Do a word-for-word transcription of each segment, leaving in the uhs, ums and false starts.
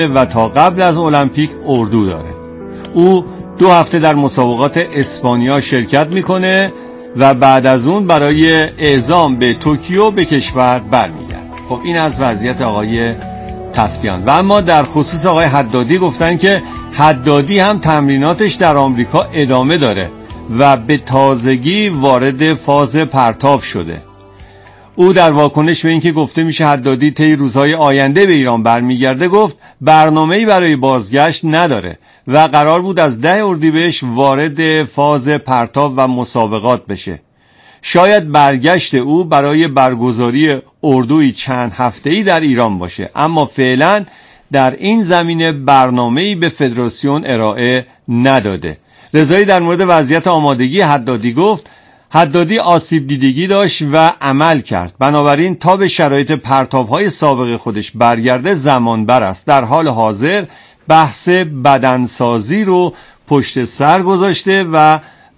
و تا قبل از المپیک اردو داره. او دو هفته در مسابقات اسپانیا شرکت میکنه و بعد از اون برای اعزام به توکیو به کشور برمیگرده. خب این از وضعیت آقای تفتیان. و اما در خصوص آقای حدادی گفتن که حدادی هم تمریناتش در آمریکا ادامه داره و به تازگی وارد فاز پرتاب شده. او در واکنش به اینکه گفته میشه حدادی طی روزهای آینده به ایران برمیگرده گفت برنامه‌ای برای بازگشت نداره و قرار بود از ده اردیبهشت وارد فاز پرتاب و مسابقات بشه. شاید برگشت او برای برگزاری اردوی چند هفته‌ای در ایران باشه، اما فعلا در این زمینه برنامه‌ای به فدراسیون ارائه نداده. رضایی در مورد وضعیت آمادگی حدادی گفت حدادی آسیب دیدگی داشت و عمل کرد، بنابراین تا به شرایط پرتاب‌های سابق خودش برگرده زمان بر است. در حال حاضر بحث بدنسازی رو پشت سر گذاشته و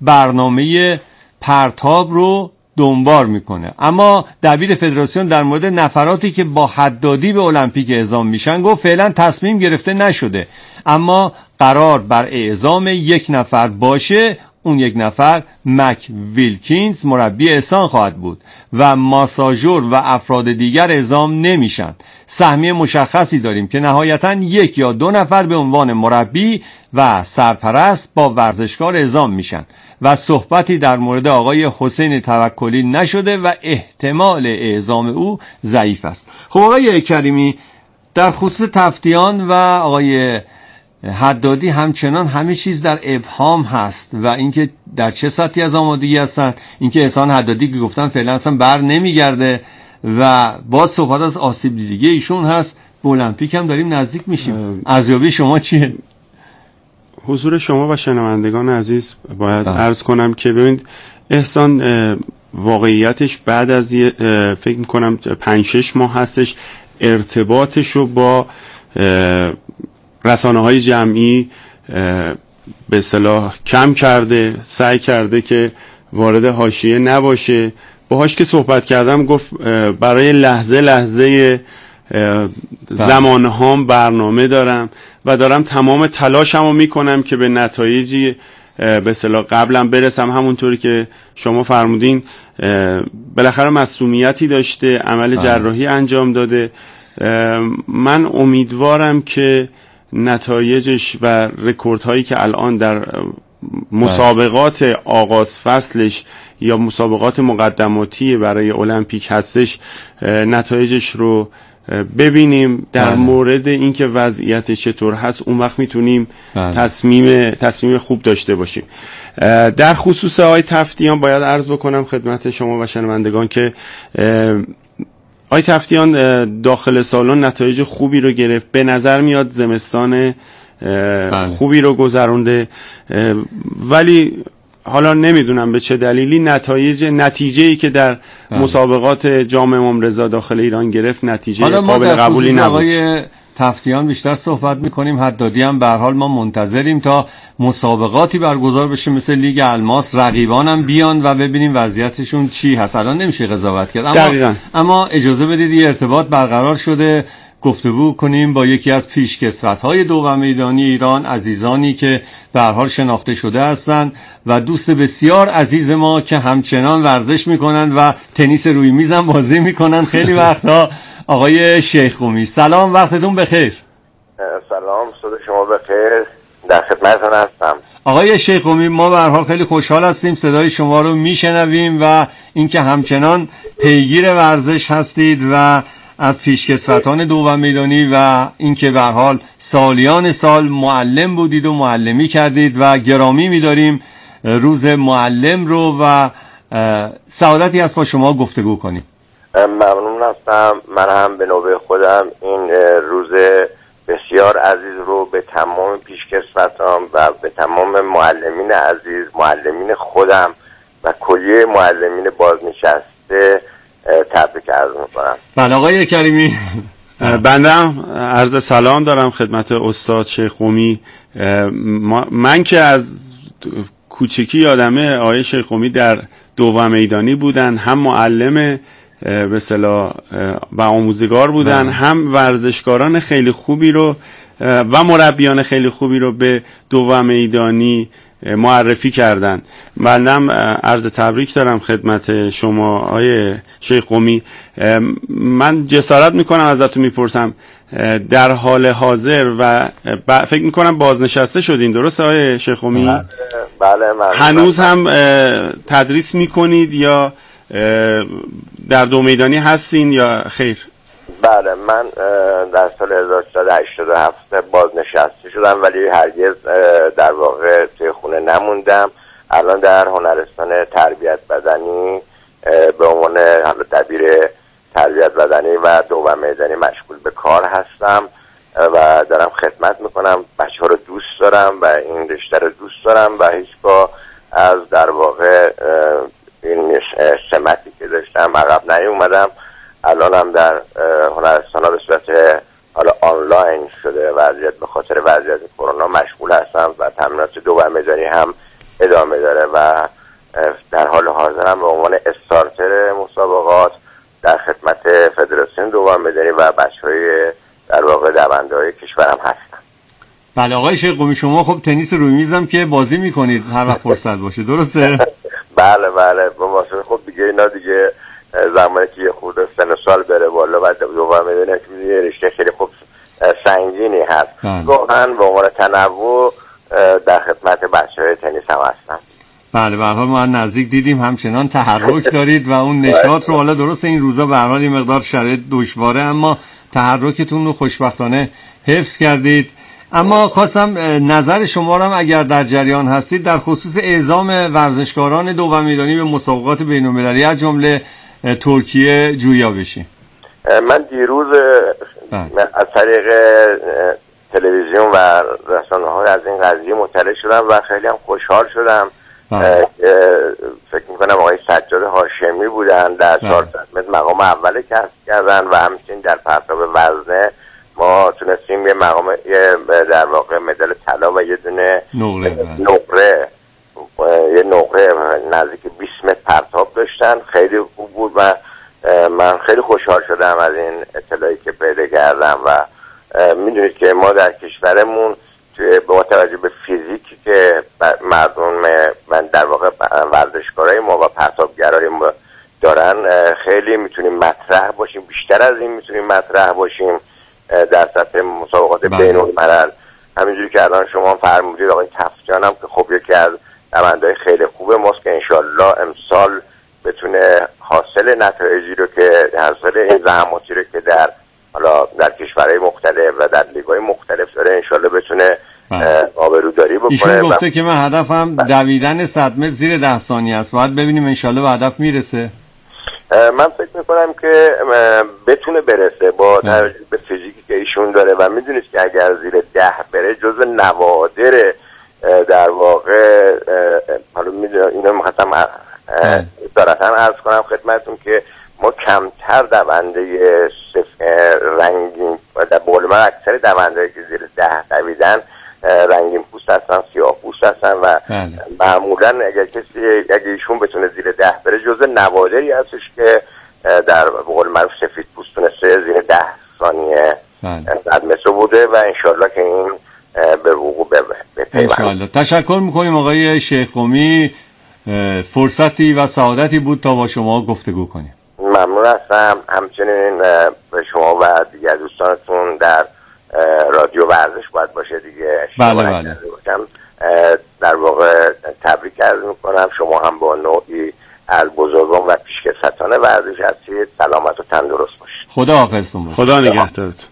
برنامه پرتاب رو دنبال میکنه. اما دبیر فدراسیون در مورد نفراتی که با حدادی به المپیک اعزام میشن گفت فعلا تصمیم گرفته نشده، اما قرار بر اعزام یک نفر باشه. اون یک نفر مک ویلکینز مربی احسان خواهد بود و ماساژور و افراد دیگر اعزام نمیشن. سهمیه مشخصی داریم که نهایتاً یک یا دو نفر به عنوان مربی و سرپرست با ورزشکار اعزام میشن و صحبتی در مورد آقای حسین توکلی نشده و احتمال اعزام او ضعیف است. خب آقای کریمی، در خصوص تفتیان و آقای حدادی همچنان همه چیز در ابهام هست و اینکه در چه سطحی از آمادگی هستن. اینکه احسان حدادی که گفتن فعلا اصلا بر نمیگرده و باز صحبت از آسیب دیدگی ایشون هست. به المپیک هم داریم نزدیک میشیم. ارزیابی شما چیه؟ حضور شما و شنوندگان عزیز باید عرض کنم که ببینید احسان واقعیتش بعد از فکر میکنم پنج شش ماه هستش ارتباطش رو با رسانه های جمعی به اصطلاح کم کرده، سعی کرده که وارد حاشیه نباشه. باهاش که صحبت کردم گفت برای لحظه لحظه زمانهام برنامه دارم و دارم تمام تلاشمو میکنم که به نتایجی به اصطلاح قبلا برسم. همونطوری که شما فرمودین بالاخره مسئولیتی داشته، عمل جراحی انجام داده. من امیدوارم که نتایجش و رکوردهایی که الان در مسابقات آغاز فصلش یا مسابقات مقدماتی برای المپیک هستش نتایجش رو ببینیم. در بله. مورد اینکه وضعیت چطور هست اون وقت میتونیم بله. تصمیم تصمیم خوب داشته باشیم. در خصوص آقای تفتیان باید عرض بکنم خدمت شما و شنوندگان که آقای تفتیان داخل سالن نتایج خوبی رو گرفت. به نظر میاد زمستان بله. خوبی رو گذرونده، ولی حالا نمیدونم به چه دلیلی نتایج نتیجه‌ای که در بله. مسابقات جام امام رضا داخل ایران گرفت نتیجه قابل قبولی نبود. آقای تفتیان بیشتر صحبت میکنیم، حدادی هم به هر حال ما منتظریم تا مسابقاتی برگزار بشه مثل لیگ الماس، رقیبانم بیان و ببینیم وضعیتشون چی هست. الان نمیشه قضاوت کرد، اما اما اجازه بدید یه ارتباط برقرار شده گفتگو کنیم با یکی از پیشکسوت‌های دوم میدانی ایران، عزیزانی که به هر حال شناخته شده هستند و دوست بسیار عزیز ما که همچنان ورزش میکنن و تنیس روی میز هم بازی میکنن خیلی وقتا. آقای شیخ قمی، سلام، وقتتون بخیر. سلام، صبح شما بخیر، در خدمتتون هستم. آقای شیخ قمی، ما به هر حال خیلی خوشحال هستیم صدای شما رو میشنویم و اینکه همچنان پیگیر ورزش هستید و از پیشکسوتان دوم میدانی و اینکه به هر حال سالیان سال معلم بودید و معلمی کردید و گرامی می‌داریم روز معلم رو و سعادتی است با شما گفتگو کنیم. ممنون هستم. من هم به نوبه خودم این روز بسیار عزیز رو به تمام پیشکسوتان و به تمام معلمین عزیز، معلمین خودم و کلیه معلمین بازنشسته تبریک عرض می‌کنم. بله آقای کریمی، بنده هم عرض سلام دارم خدمت استاد شیخ قمی. من که از کوچکی یادمه آقای شیخ قمی در دوم میدانی بودن، هم معلم به اصطلاح و آموزگار بودن، هم ورزشکاران خیلی خوبی رو و مربیان خیلی خوبی رو به دوام میدانی معرفی کردن. بندم عرض تبریک دارم خدمت شما آقای شیخ قمی. من جسارت میکنم ازتون میپرسم، در حال حاضر و فکر میکنم بازنشسته شدین، درسته آقای شیخ قمی؟ بله. من هنوز هم تدریس میکنید یا در دو میدانی هستین یا خیر؟ بله، من در سال هزار و سیصد و هشتاد و هفت بازنشسته شدم ولی هرگز در واقع توی خونه نموندم. الان در هنرستان تربیت بدنی به عنوان دبیر تربیت بدنی و دوام میدانی مشغول به کار هستم و دارم خدمت میکنم. بچه ها رو دوست دارم و این رشته رو دوست دارم و هیچگاه از در واقع این سمتی که داشتم عقب نیومدم. الان هم در هنرستان ها به صورت حالا آنلاین شده وضعیت به خاطر وضعیت کرونا مشغول هستم و تمرینات دوام میدانی هم ادامه داره و در حال حاضر هم به عنوان استارتر مسابقات در خدمت فدراسیون دوام میدانی و بچهای در واقع دونده‌های کشورم هستم. بله آقای شیخ قمی، شما خب تنیس روی میزم که بازی میکنید هر وقت فرصت باشه، درسته؟ بله بله، با واسه خب دیگه اینا دیگه زمانی که یه خورده سن و سال بره بالا و دوام میدانی که میدونی رشته خیلی خوب سنگینی هست. واقعا به عنوان تنوع در خدمت بچهای تنیس هم هستم. بله به هر حال ما نزدیک دیدیم همچنان تحرک دارید و اون نشاط رو، حالا درسته این روزا به هر حال این مقدار شرایط دشواره اما تحرکتون رو خوشبختانه حفظ کردید. اما خواستم نظر شما رو هم اگر در جریان هستید در خصوص اعزام ورزشکاران دوام میدانی به مسابقات بین‌المللی از جمله ترکیه جویا بشیم. من دیروز از طریق تلویزیون و رسانه‌ها از این قضیه مطلع شدم و خیلی هم خوشحال شدم. فکر میکنم آقای سجاد هاشمی بودن در چهارصد متر مقام اول کسب کردن و همچنین در پرتاب وزنه ما تونستیم یه مقام یه در واقع مدال طلا و یه دونه نقره یه نقره نزدیک بیست متر پرتاب داشتن. خیلی خوب بود و من خیلی خوشحال شدم از این اطلاعی که پیدا کردم و میدونید که ما در کشورمون توی با توجه به فیزیکی که مردم من در واقع ورزشکارای ما و پرتابگرای ما دارن خیلی میتونیم مطرح باشیم، بیشتر از این میتونیم مطرح باشیم در سطح مسابقات بین الملل. همینجوری که الان شما فرمودید آقای تفجان هم که خب یکی از دونده‌های خیلی خوبه ماست که انشالله امسال بتونه حاصل نتایجی رو که حاصل این زحماتی رو که در حالا در کشورهای مختلف و در لیگ‌های مختلف داره انشالله بتونه آبروداری بکنه. ایشون گفته که من هدفم دویدن صد متر زیر ده ثانیه است، باید ببینیم انشالله به هدف میرسه. من فکر میکنم که بتونه برسه با توجه به فیزیکی که ایشون داره و میدونید که اگر زیر ده بره جزو نوادر در واقع حالا میدونم اینو میخواستم دارتن عرض کنم خدمتون که ما کمتر دونده رنگین و در بول من اکثر دوندهایی که زیر ده دویدن رنگین پوست هستن، سیاه پوست هستن و معمولا اگر کسی اگر ایشون بتونه زیر ده بره جزء نوادری هستش که در بقول معروف سفید پوست تونسته زیر ده ثانیه صد متر بوده و انشالله که این به وقوع بپیوند. انشالله. تشکر میکنیم آقای شیخ قمی، فرصتی و سعادتی بود تا با شما گفتگو کنیم. ممنون هستم. همچنین به شما و دیگر دوستانتون در رادیو ورزش باید باشه دیگه. بله بله. در واقع تبریک عرض میکنم. شما هم با نوعی از بزرگان و پیشکسوتان ورزش هستید. سلامت و تندرست باشید. خدا حافظتون باشه. خدا نگهدارتون.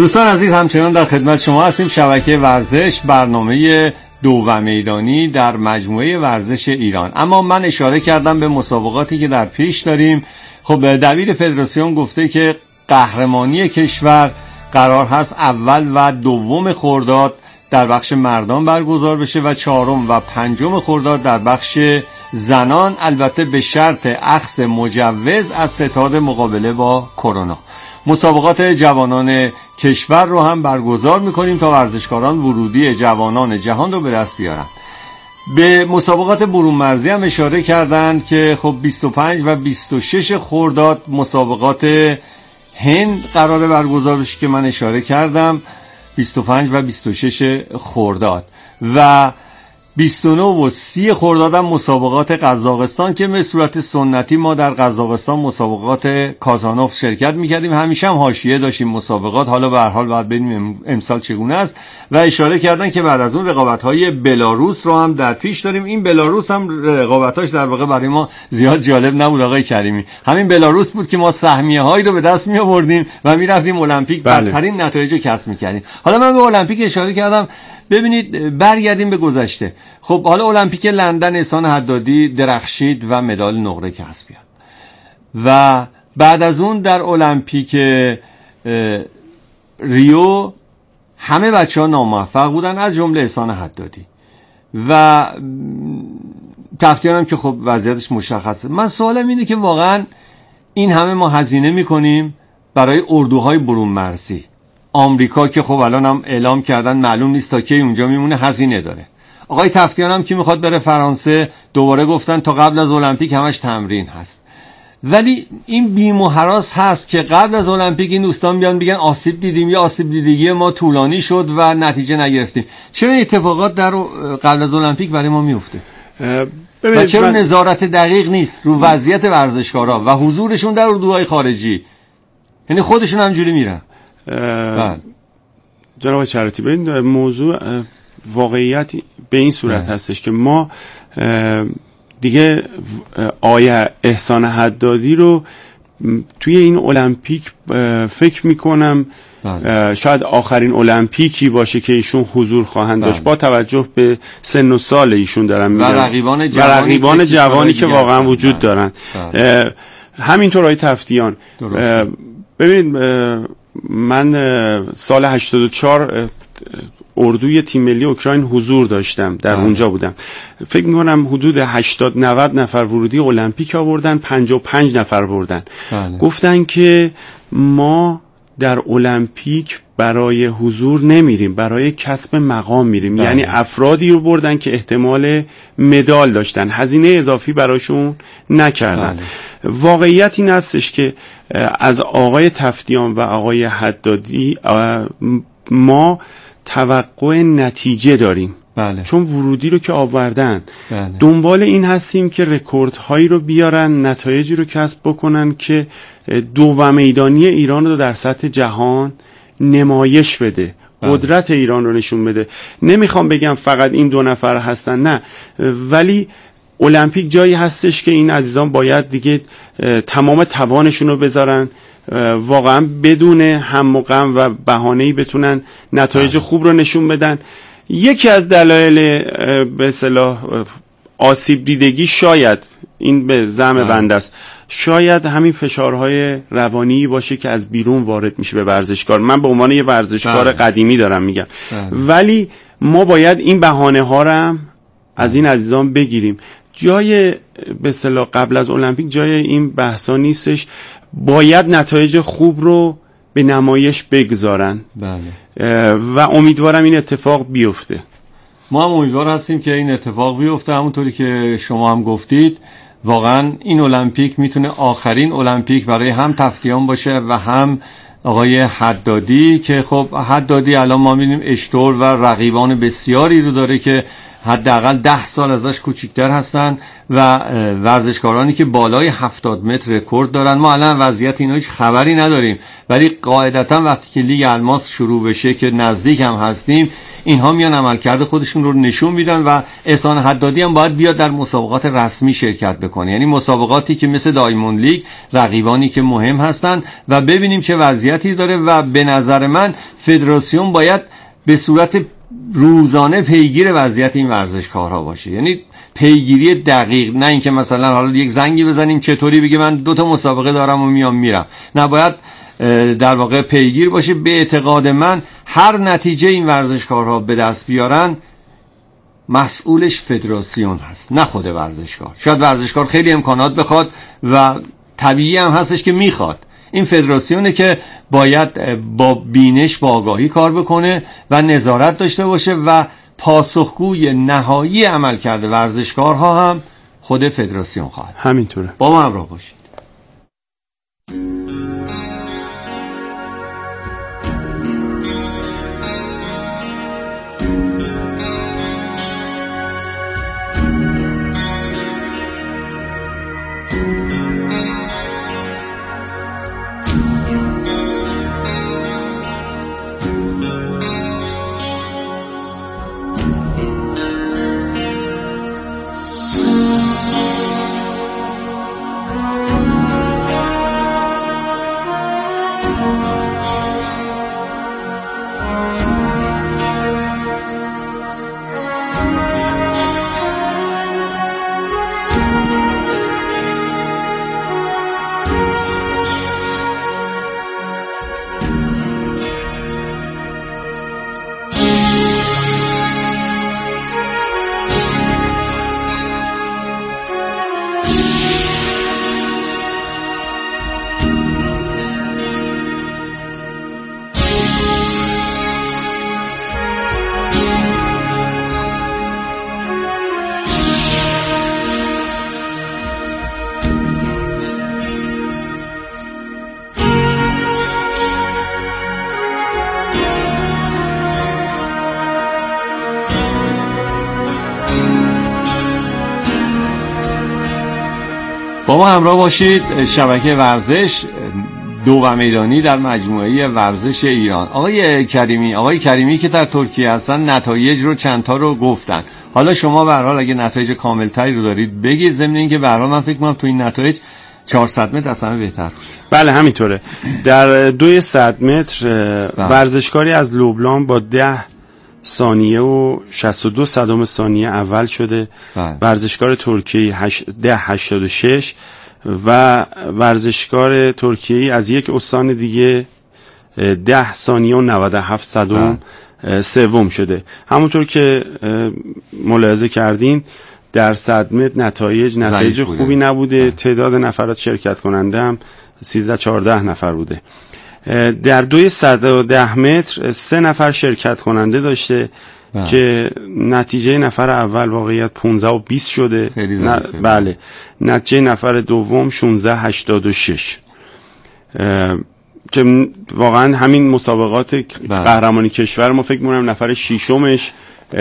دوستان عزیز، همچنان در خدمت شما هستیم. شبکه ورزش، برنامه دو و میدانی در مجموعه ورزش ایران. اما من اشاره کردم به مسابقاتی که در پیش داریم. خب دبیر فدراسیون گفته که قهرمانی کشور قرار هست اول و دوم خرداد در بخش مردان برگزار بشه و چهارم و پنجم خرداد در بخش زنان، البته به شرط اخذ مجوز از ستاد مقابله با کرونا. مسابقات جوانان کشور رو هم برگزار میکنیم تا ورزشکاران ورودی جوانان جهان رو به دست بیارن. به مسابقات برون مرزی هم اشاره کردند که خب بیست و پنج و بیست و شش خرداد مسابقات هند قراره برگزار بشه که من اشاره کردم، بیست و پنج و بیست و شش خرداد، و بیست و نه و سی خرداد هم مسابقات قزاقستان که به صورت سنتی ما در قزاقستان مسابقات کازانوف شرکت میکردیم. همیشه هم حاشیه داشتیم مسابقات، حالا به هر حال باید ببینیم امسال چگونه است. و اشاره کردن که بعد از اون رقابت‌های بلاروس رو هم در پیش داریم. این بلاروس هم رقابتاش در واقع برای ما زیاد جالب نبود آقای کریمی. همین بلاروس بود که ما سهمیه‌هایی رو به دست می‌آوردیم و می‌رفتیم المپیک، بدترین نتایج رو کسب می‌کردیم. حالا من به المپیک اشاره کردم. ببینید، برگردیم به گذشته. خب حالا المپیک لندن احسان حدادی درخشید و مدال نقره کسب کرد و بعد از اون در المپیک ریو همه بچه ها ناموفق بودن از جمله احسان حدادی و تفتیان هم که خب وضعیتش مشخصه. من سوالم اینه که واقعا این همه ما هزینه میکنیم برای اردوهای برون مرزی. آمریکا که خب الان هم اعلام کردن معلوم نیست تا کی اونجا میمونه، هزینه داره. آقای تفتیان هم که میخواد بره فرانسه، دوباره گفتن تا قبل از المپیک همش تمرین هست. ولی این بیم و هراس هست که قبل از المپیک این دوستان بیان بگن آسیب دیدیم یا آسیب دیدگی ما طولانی شد و نتیجه نگرفتیم. چرا اتفاقات در قبل از المپیک برای ما میفته؟ و چرا من... نظارت دقیق نیست رو وضعیت ورزشکارا و حضورشون در اردوهای خارجی؟ یعنی خودشون همجوری میرن. جناب چرتی، ببین موضوع واقعیت به این صورت نه. هستش که ما دیگه آیه احسان حدادی رو توی این المپیک فکر میکنم بله. شاید آخرین المپیکی باشه که ایشون حضور خواهند داشت، با توجه به سن و سال ایشون دارم میگم، و رقیبان جوانی, و رقیبان که, جوانی که واقعا وجود بله. دارن بله. همینطور آقای تفتیان. ببین، من سال هشتاد و چهار اردوی تیم ملی اوکراین حضور داشتم، در بله. اونجا بودم. فکر میکنم حدود هشتاد نود نفر ورودی المپیک آوردن، پنجاه و پنج نفر بردن. بله. گفتن که ما در المپیک برای حضور نمیریم، برای کسب مقام میریم. بله. یعنی افرادی رو بردن که احتمال مدال داشتن، هزینه اضافی براشون نکردن. بله. واقعیت این هستش که از آقای تفتیان و آقای حدادی ما توقع نتیجه داریم. بله. چون ورودی رو که آوردن، بله. دنبال این هستیم که رکوردهایی رو بیارن، نتایجی رو کسب بکنن که دو و میدانی ایران رو در سطح جهان نمایش بده، بله. قدرت ایران رو نشون بده. نمیخوام بگم فقط این دو نفر هستن، نه، ولی المپیک جایی هستش که این عزیزان باید دیگه تمام توانشون رو بذارن، واقعا بدون هم و غم و بهانه‌ای بتونن نتایج خوب رو نشون بدن. یکی از دلایل به اصطلاح آسیب دیدگی شاید این به زعم بنده است، شاید همین فشارهای روانی باشه که از بیرون وارد میشه به ورزشکار. من به عنوان یه ورزشکار بله. قدیمی دارم میگم، بله. ولی ما باید این بهانه ها رو هم از این عزیزان بگیریم. جای به اصطلاح قبل از المپیک جای این بحثا نیستش، باید نتایج خوب رو به نمایش بگذارن. بله. و امیدوارم این اتفاق بیفته. ما هم امیدوار هستیم که این اتفاق بیفته. همونطوری که شما هم گفتید، واقعا این المپیک میتونه آخرین المپیک برای هم تفتیان باشه و هم آقای حدادی، که خب حدادی الان ما می‌بینیم اشتور و رقیبان بسیاری رو داره که حداقل ده سال ازش کوچیکتر هستن و ورزشکارانی که بالای هفتاد متر رکورد دارن. ما الان وضعیت اینا هیچ خبری نداریم، ولی قاعدتا وقتی که لیگ الماس شروع بشه که نزدیک هم هستیم، اینها میان عملکرد خودشون رو نشون میدن و احسان حدادی هم باید بیاد در مسابقات رسمی شرکت بکنه، یعنی مسابقاتی که مثل دایموند لیگ، رقیبانی که مهم هستن، و ببینیم چه وضعیتی داره. و به نظر من فدراسیون باید به صورت روزانه پیگیر وضعیت این ورزشکارها باشه، یعنی پیگیری دقیق، نه اینکه مثلا حالا یک زنگی بزنیم چطوری بگه من دو تا مسابقه دارم و میام میرم. نه، باید در واقع پیگیر باشه. به اعتقاد من هر نتیجه این ورزشکارها به دست بیارن مسئولش فدراسیون هست، نه خود ورزشکار. شاید ورزشکار خیلی امکانات بخواد و طبیعی هم هستش که میخواد. این فدراسیونه که باید با بینش، با آگاهی کار بکنه و نظارت داشته باشه و پاسخگوی نهایی عملکرد ورزشکارها هم خود فدراسیون خواهد. همینطوره. با ما همراه باشید. با ما همراه باشید. شبکه ورزش دو و میدانی در مجموعه ورزش ایران. آقای کریمی آقای کریمی که در ترکیه هستن نتایج رو چند تا رو گفتن. حالا شما به هر حال اگه نتایج کاملتری رو دارید بگید، ضمن اینکه به هر حال من فکر کنم تو این نتایج چهارصد متر اصلا بهتر. بله همینطوره. در دوی صد متر ورزشکاری از لبنان با ده ثانیه و شصت و دو صدم ثانیه اول شده. بله. ورزشکار ترکیه ده هشتاد و شش و ورزشکار ترکیه از یک استان دیگه ده ثانیه و نود و هفت صدم سوم شده. همونطور که ملاحظه کردین در صد متر نتایج نتایج خوبی نبوده. بله. تعداد نفرات شرکت کننده هم سیزده چهارده نفر بوده. در دوی صد و ده متر سه نفر شرکت کننده داشته. بله. که نتیجه نفر اول واقعیت پانزده و بیست شده. ن... بله نتیجه نفر دوم شانزده هشتاد و شش که واقعا همین مسابقات قهرمانی کشور ما فکر می‌کنم نفر ششمش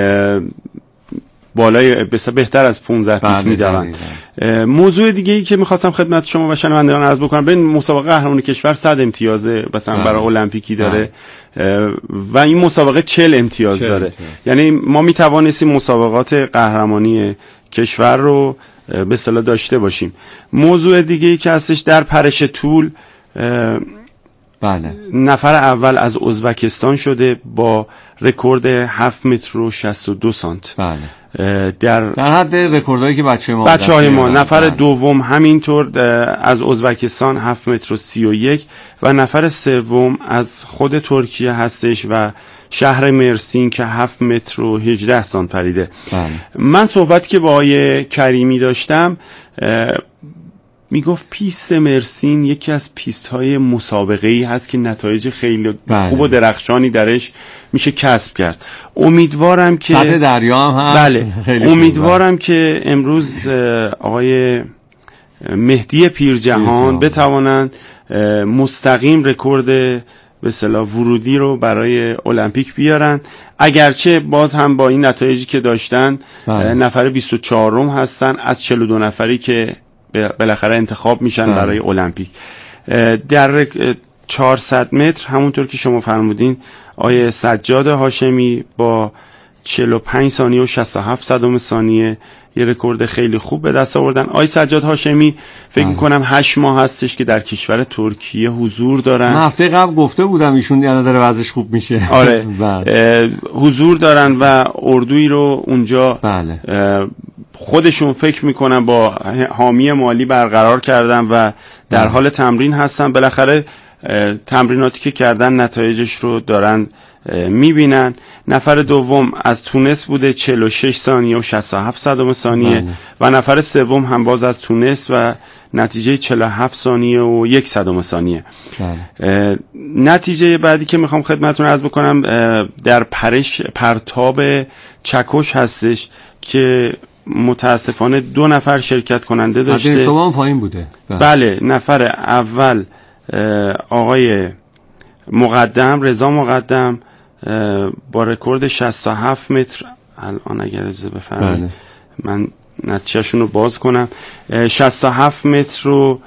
بالای بهتر از پانزده بیست میدونن. موضوع دیگه ای که میخواستم خدمت شما و شنوندگان عرض بکنم، ببین مسابقه قهرمانی کشور صد امتیازه مثلا برای المپیکی داره و این مسابقه چهل امتیاز داره امتیاز. یعنی ما میتوانستیم مسابقات قهرمانی کشور رو به اصطلاح داشته باشیم. موضوع دیگه ای که هستش در پرش طول، بله. نفر اول از ازبکستان شده با رکورد هفت متر و شصت و دو سانت. بله. در در حد رکوردایی که بچه ما بچه های ما. نفر بله. دوم همینطور از ازبکستان هفت متر و سی و یک و نفر سوم از خود ترکیه هستش و شهر مرسین که هفت متر و هجده سانت پریده. بله. من صحبتی که با آقای کریمی داشتم میگفت پیست مرسین یکی از پیست های مسابقه‌ای هست که نتایج خیلی بله. خوب و درخشانی درش میشه کسب کرد. امیدوارم که سطح دریا هم هست. بله. خیلی امیدوارم که امروز آقای مهدی پیرجهان بتوانند مستقیم رکورد به اصطلاح ورودی رو برای المپیک بیارن، اگرچه باز هم با این نتایجی که داشتن بله. نفر بیست و چهارم هستن از چهل و دو نفری که بالاخره انتخاب میشن بله. برای المپیک. در چهارصد متر همونطور که شما فرمودین آیه سجاد هاشمی با چهل و پنج ثانیه و شصت و هفت صدم ثانیه یه رکورد خیلی خوب به دست آوردن. آقای سجاد هاشمی فکر میکنم هشت ماه هستش که در کشور ترکیه حضور دارن. من هفته قبل گفته بودم ایشون یعنی داره وضعش خوب میشه. آره حضور دارن و اردویی رو اونجا بله. خودشون فکر میکنم با حامی مالی برقرار کردن و در حال تمرین هستن. بالاخره تمریناتی که کردن نتایجش رو دارن میبینن. نفر دوم از تونس بوده چهل و شش ثانیه و شصت و هفت صدم ثانیه بله. و نفر سوم هم باز از تونس و نتیجه چهل و هفت ثانیه و یک صدم ثانیه بله. نتیجه بعدی که میخوام خدمتتون عرض بکنم در پرش پرتاب چکش هستش که متاسفانه دو نفر شرکت کننده داشته. حتی سوم پایین بوده بله. بله نفر اول آقای مقدم رضا مقدم با رکورد شصت و هفت متر، الان اگر اجازه بفرمایید بله. من نتیجهشون رو باز کنم، شصت و هفت متر رو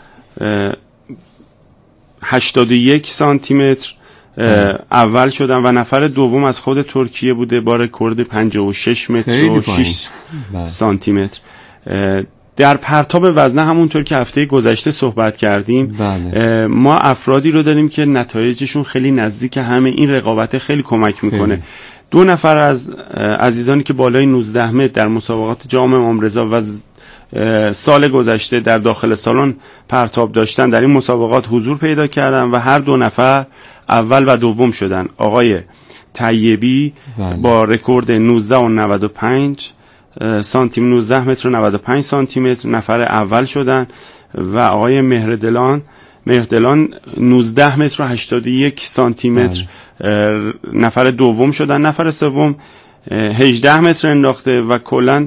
هشتاد و یک سانتی متر اول شدن و نفر دوم از خود ترکیه بوده با رکورد پنجاه و شش متر و شش سانتی متر. در پرتاب وزنه همونطور که هفته گذشته صحبت کردیم بله. ما افرادی رو داریم که نتایجشون خیلی نزدیک همه، این رقابت خیلی کمک میکنه خیلی. دو نفر از عزیزانی که بالای نوزده متر در مسابقات جام امام رضا و سال گذشته در داخل سالن پرتاب داشتن در این مسابقات حضور پیدا کردن و هر دو نفر اول و دوم شدن. آقای طیبی بله. با رکورد نوزده و نود و پنج سانتی نوزده متر و نود و پنج سانتی متر نفر اول شدن و آقای مهردلان مهردلان نوزده متر و هشتاد و یک سانتی متر نفر دوم شدن. نفر سوم هجده متر انداخته و کلاً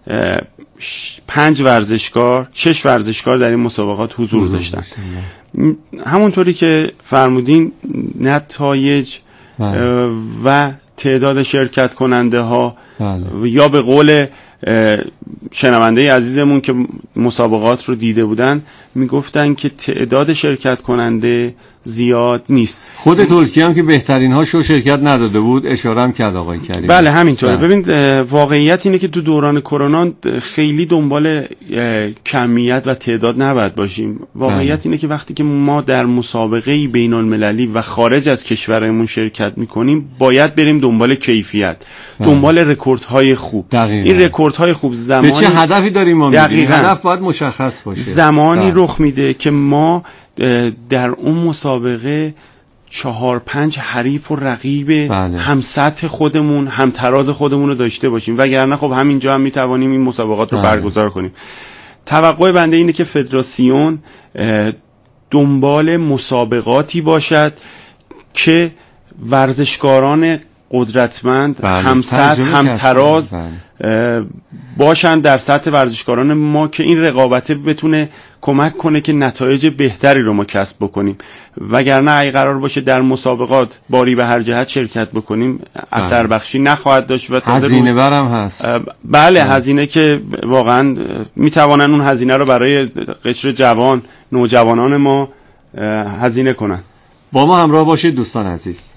پنج ورزشکار شش ورزشکار در این مسابقات حضور داشتن. همونطوری که فرمودین نتایج بله. و تعداد شرکت کننده ها بله. یا به قول شنونده عزیزمون که مسابقات رو دیده بودن میگفتن که تعداد شرکت کننده زیاد نیست. خود ترکیه هم که بهترین هاشو شرکت نداده بود اشاره هم کرد آقای کریم. بله همینطوره. ببین واقعیت اینه که تو دوران کرونا خیلی دنبال کمیت و تعداد نباید باشیم. واقعیت اینه که وقتی که ما در مسابقه بین المللی و خارج از کشورمون شرکت میکنیم باید بریم دنبال کیفیت، دنبال رکوردهای خوب. دقیقا. این رکوردهای خوب زمانی به چه هدفی داریم ما میگیم؟ هدف باید مشخص باشه. زمانی ده. رخ میده که ما در اون مسابقه چهار پنج حریف و رقیب بله. هم سطح خودمون هم تراز خودمون رو داشته باشیم، وگرنه خب همینجا هم میتوانیم این مسابقات رو بله. برگزار کنیم. توقع بنده اینه که فدراسیون دنبال مسابقاتی باشد که ورزشکاران قدرتمند بله. هم سطح هم تراز بله. باشن در سطح ورزشکاران ما که این رقابته بتونه کمک کنه که نتایج بهتری رو ما کسب بکنیم، وگرنه اگه قرار باشه در مسابقات باری به هر جهت شرکت بکنیم اثر بخشی نخواهد داشت و هزینه برم هست. بله, بله هزینه که واقعا میتوانن اون هزینه رو برای قشر جوان نوجوانان ما هزینه کنن. با ما همراه باشید دوستان عزیز.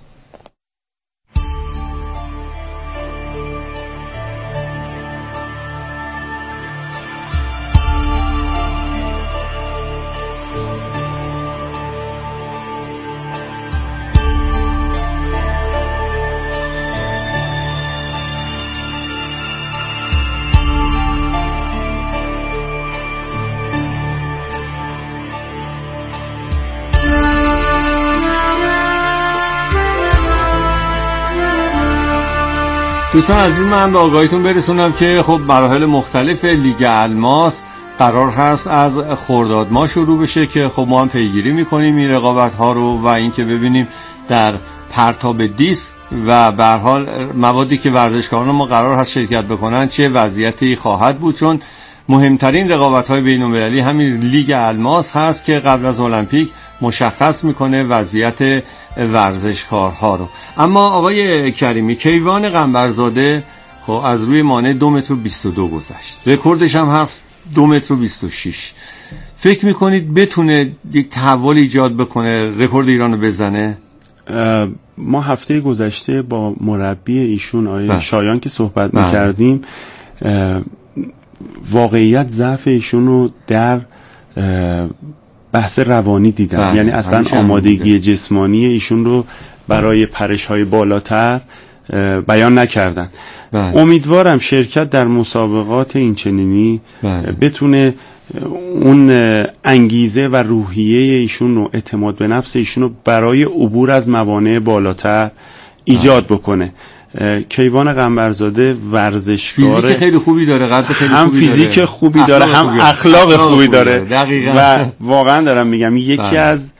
دوستان عزیز من به آگاهیتون برسونم که خب مراحل مختلف لیگ الماس قرار هست از خرداد ماه شروع بشه که خب ما هم پیگیری میکنیم این رقابت ها رو و اینکه ببینیم در پرتاب دیسک و به هر حال موادی که ورزشکاران ما قرار هست شرکت بکنن چه وضعیتی خواهد بود، چون مهمترین رقابت های بین المللی همین لیگ الماس هست که قبل از المپیک مشخص میکنه وضعیت ورزشکارها رو. اما آقای کریمی، کیوان قنبرزاده خب از روی مانع دو متر و بیست و دو گذشت، رکوردش هم هست دو متر و بیست و شش. فکر میکنید بتونه یک تحول ایجاد بکنه رکورد ایران رو بزنه؟ ما هفته گذشته با مربی ایشون آقای بله. شایان که صحبت بله. میکردیم، واقعیت ضعف ایشون رو در بحث روانی دیدم. بله. یعنی اصلا آمادگی جسمانی ایشون رو برای پرش های بالاتر بیان نکردن. بله. امیدوارم شرکت در مسابقات اینچنینی بله. بتونه اون انگیزه و روحیه ایشون رو، اعتماد به نفس ایشون رو برای عبور از موانع بالاتر ایجاد بکنه. کیوان قنبرزاده ورزشکار فیزیک خیلی خوبی داره، قد خیلی هم خوبی فیزیک داره. خوبی داره، هم اخلاق, اخلاق خوبی داره, داره. دقیقاً. و واقعا دارم میگم یکی بله. از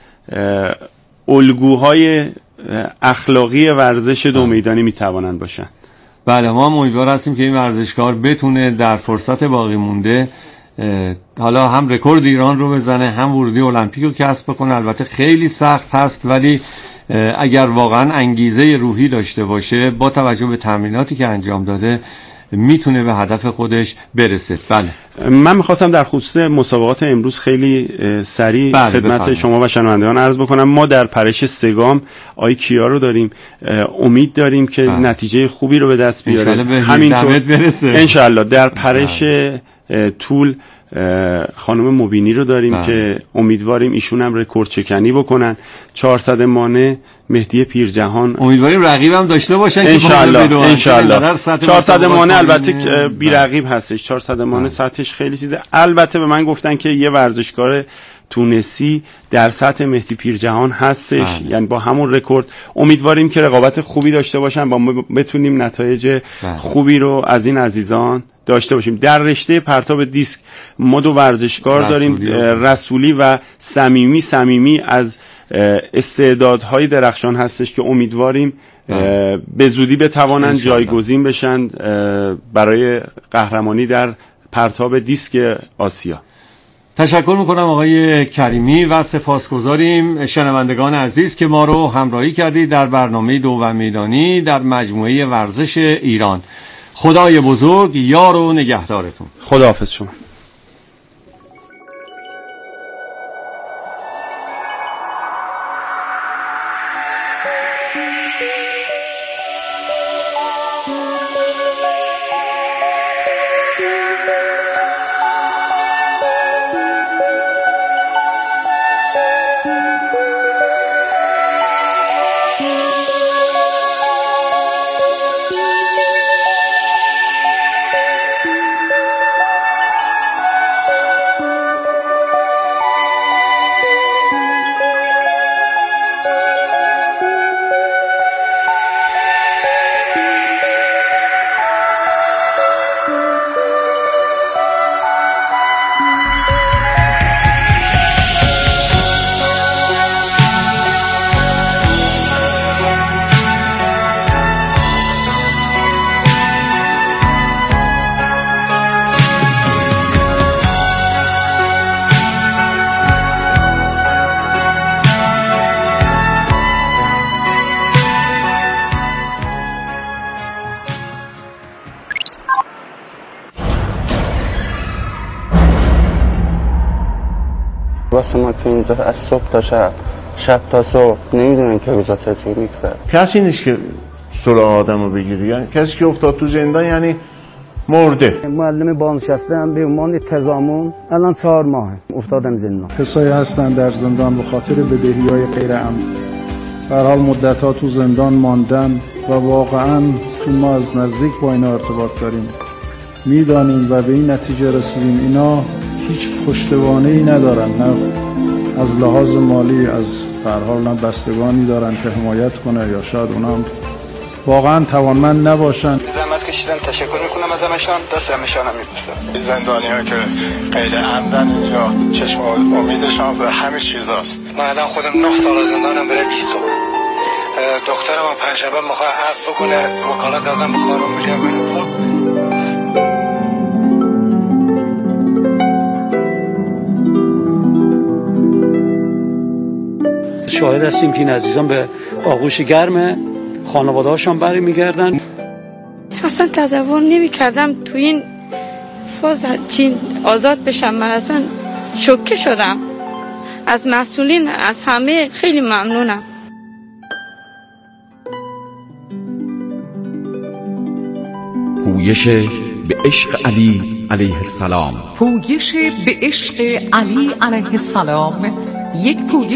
الگوهای اخلاقی ورزش دو میدانی میتوانن باشن. بله، ما امیدوار هستیم که این ورزشکار بتونه در فرصت باقی مونده حالا هم رکورد ایران رو بزنه، هم ورودی المپیک رو کسب بکنه. البته خیلی سخت هست، ولی اگر واقعا انگیزه روحی داشته باشه با توجه به تمریناتی که انجام داده میتونه به هدف خودش برسه. بله، من میخواستم در خصوص مسابقات امروز خیلی سریع بله خدمت بفرمایید. شما و شنوندگان عرض بکنم. ما در پرش سگام آی کیا رو داریم، امید داریم که بله. نتیجه خوبی رو به دست بیاره. همینطور برسه انشالله. در پرش بله. طول خانم مبینی رو داریم بله. که امیدواریم ایشون هم رکورد چکنی بکنن. چهارصد مانع مهدی پیرجهان، امیدواریم رقیب هم داشته باشن ان شاء الله ان شاء الله. چهارصد مانع البته بی رقیب هستش، چهارصد مانع سطحش خیلی چیزه. البته به من گفتن که یه ورزشکار تونسی در سطح مهدی پیرجهان هستش بله. یعنی با همون رکورد امیدواریم که رقابت خوبی داشته باشن، با ما بتونیم نتایج بله. خوبی رو از این عزیزان داشته باشیم. در رشته پرتاب دیسک ما دو ورزشکار رسولی داریم، رسولی و صمیمی. صمیمی از استعدادهای درخشان هستش که امیدواریم به زودی بتوانند جایگزین بشن برای قهرمانی در پرتاب دیسک آسیا. تشکر میکنم آقای کریمی و سپاسگزاریم شنوندگان عزیز که ما رو همراهی کردید در برنامه دو و میدانی در مجموعه ورزش ایران. خدای بزرگ یار و نگهدارتون. خداحافظ شما. واسه ما که اینجا از صبح تا شب، شب تا صبح نمیدونن که روزا چطور میگذره. کسی نیست که سراغ آدمو بگیره، یعنی کسی که افتاد تو زندان یعنی مرده. معلم بازنشسته‌ام به عنوان تضامن الان چهار ماه افتادم زندان. کسایی هستن در زندان به خاطر بدهی‌های غیر عمد. به هر حال مدت‌ها تو زندان ماندن و واقعاً چون ما از نزدیک با اینا ارتباط داریم میدانیم و به این نتیجه رسیدیم اینا هیچ پشتوانه‌ای ندارن، نه از لحاظ مالی از به هر حال نه بستگانی دارن که حمایت کنه یا شاید اونا هم واقعا توانمند نباشن. زحمت کشیدن، تشکر میکنم از همشان، دست همشان هم میبوسم. این زندانی‌ها که غیر عمدن اینجا چشم امیدشان و همه چیزاست. من الان خودم نه سال زندانم بره بیست سال. دخترم هم پنجشنبه میخواد عقد بکنه، وکالت دادم به خانم مجاور. شاهد هستیم که این عزیزان به آغوش گرم خانواده هاشان بری میگردن. اصلا تصور نمی کردم تو این فاز چین آزاد بشم. من اصلا شوکه شدم. از مسئولین، از همه خیلی ممنونم. پویش به عشق علی علیه السلام. پویش به عشق علی علیه السلام یک پویش